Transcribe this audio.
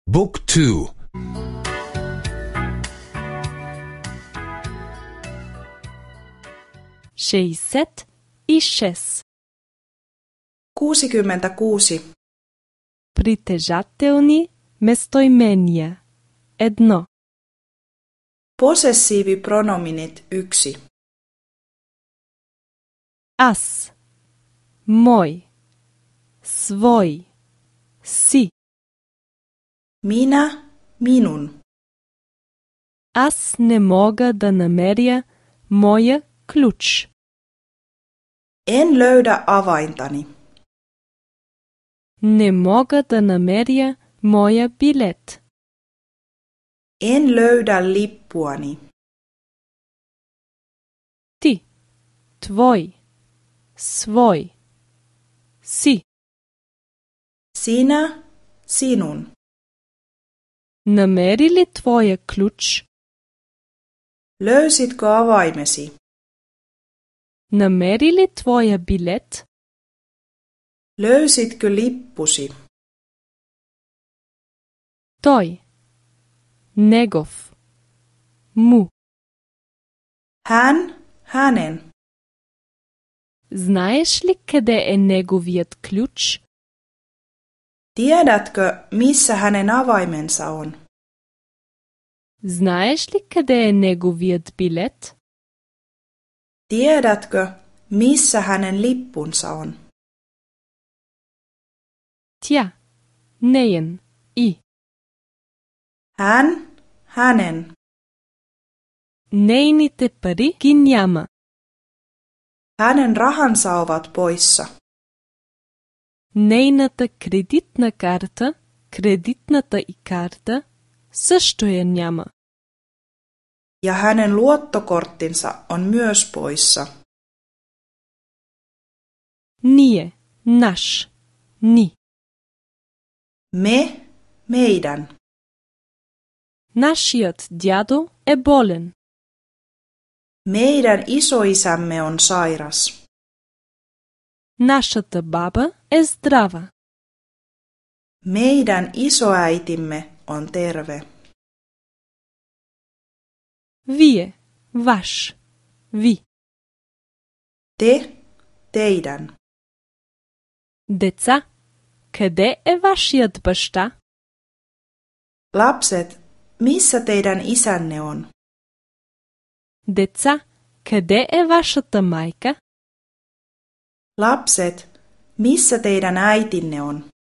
Book 2. 66. 66. Притежателни местоимения. 1. Possessiivipronominit 1. Аз, мой, свой, си. Minä, minun. Аз не мога да намеря моя ключ. En löydä avaintani. Не мога да намеря моя билет. En löydä lippuani. Ти, твой, свой, си. Sinä, sinun. Намери ли твоя ключ? Löysitkö avaimesi? Намери ли твоя билет? Löysitkö lippusi? Той, негов, му. Hän, hänen. Знаеш ли къде е неговият ключ? Tiedätkö, missä hänen avaimensa on? Знаеш ли къде е неговият билет? Tiedätkö, missä hänen lippunsa on? Тя, неен, и. Hän, hänen. Нейните пари ги няма. Hänen rahansa ovat poissa. Нейната кредитната и карта също я няма. Ja hänen luottokorttinsa on myös poissa. Ние, наш, ни. Me, meidän. Нашият дядо е болен. Meidän isoisämme on sairas. Нашата баба е здрава. Meidän isoäitimme on terve. Вие, ваш, ви. Te, teidän. Деца, къде е вашият баща? Lapset, missä teidän isänne on? Деца, къде е вашата майка? Lapset, missä teidän äitinne on?